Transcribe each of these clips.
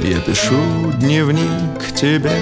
Я пишу дневник тебе,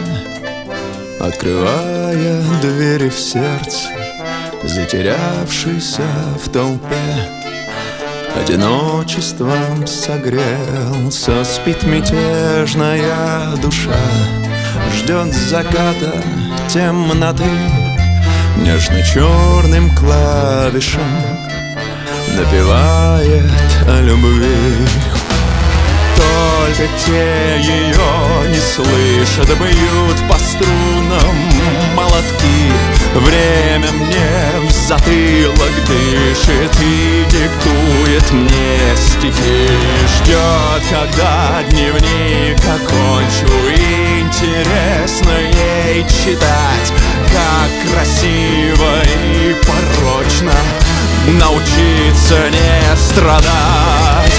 открывая двери в сердце, затерявшийся в толпе. Одиночеством согрелся, спит мятежная душа, ждет заката темноты, нежно-черным клавишем напевает о любви. Только те ее не слышат, бьют по струнам молотки. Время мне в затылок дышит и диктует мне стихи. Ждет, когда дневник окончу, и интересно ей читать, как красиво и порочно научиться не страдать.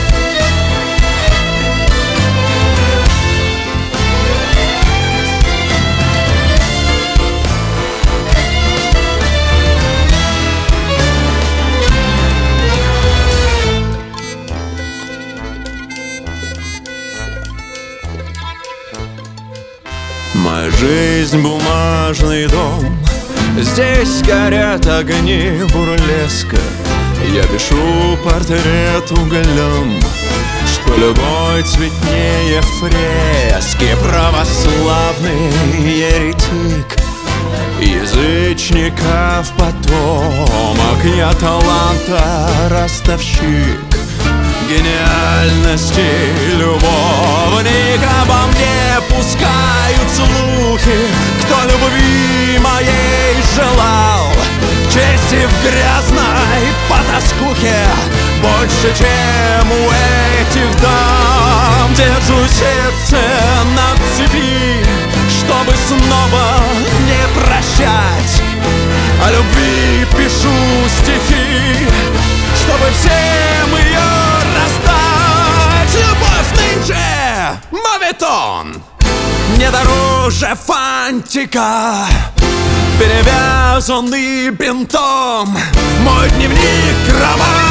Моя жизнь — бумажный дом, здесь горят огни бурлеска. Я пишу портрет углем, что любой цветнее фрески. Православный еретик, язычников потомок, я таланта ростовщик, гениальности любовник. Обо мне пускают слухи, кто любви моей желал. Чести в грязной потаскухе больше, чем у этих дам. Держу сердце на цепи, чтобы снова не прощать. О любви пишу стихи, чтобы всем ее раздать. Любовь нынче моветон, не дороже фантика, перевязанный бинтом. Мой дневник — кровавый